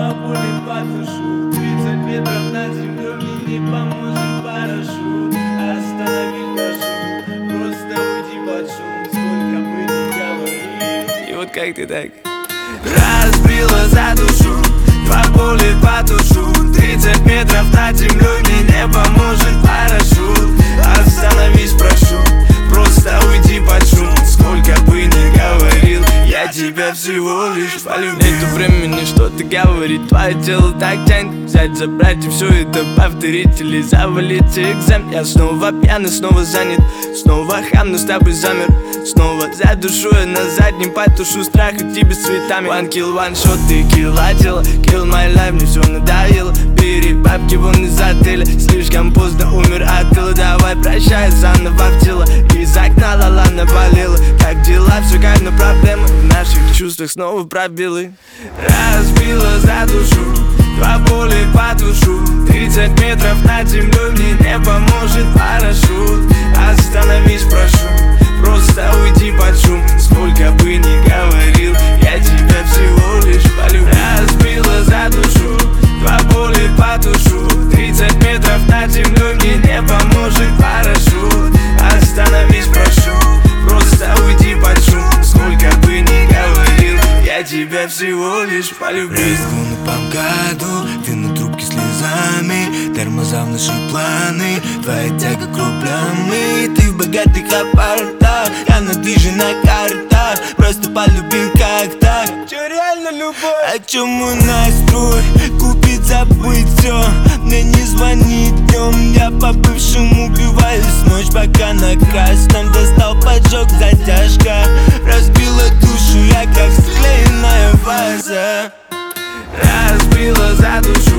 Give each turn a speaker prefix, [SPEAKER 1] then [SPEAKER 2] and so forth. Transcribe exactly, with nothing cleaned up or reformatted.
[SPEAKER 1] Два пули потушу, тридцать метров над землей, мне не поможет парашют. Остановись, прошу, просто уйди под шум, сколько бы ни говорил. И вот как ты так? Разбила за душу, два пули потушу, тридцать метров над землей, мне не поможет парашют. Остановись, прошу, просто уйди под шум, сколько бы ни говорил, я тебя всего лишь полюбил. Нету времени что-то говорить, твое тело так тянет взять, забрать и все это повторить или завалить экзамен. Я снова пьяный, снова занят, снова хам, но с тобой замер. Снова задушу я на заднем, потушу страх идти без цветами. One kill, one shot, ты килла тело, kill my life, мне все надоело. Бери бабки вон из отеля, слишком поздно умер от тыла. Давай прощай, заново в тело, из окна ла-ла наболела. Как дела, все как на проблемы, в наших чувствах снова пробелы. Разбила за душу, два пули потушу, тридцать метров над землей, мне не поможет парашют. Остановись, прошу, просто уйди под шум, сколько бы ни говорил, я тебя всего лишь полюбил. Разбила за душу, два пули потушу, тридцать метров над землей, мне не поможет парашют. Остановись, прошу, просто уйди под шум, сколько бы ни говорил, я тебя всего лишь полюбил.
[SPEAKER 2] Рискну по МКАДу, ты на трубке слезами, тормоза в наши планы, твоя тяга к рублям. И ты в богатых апартах, я на движе на картах, просто полюбил как так.
[SPEAKER 1] Че реально любовь?
[SPEAKER 2] О чем мой настрой? Купить, забыть все, мне не звонит днем, я по бывшему убиваюсь ночь, пока на красном достал поджог, затяжка разбила душу, я как склеенная ваза.
[SPEAKER 1] Разбила за душу,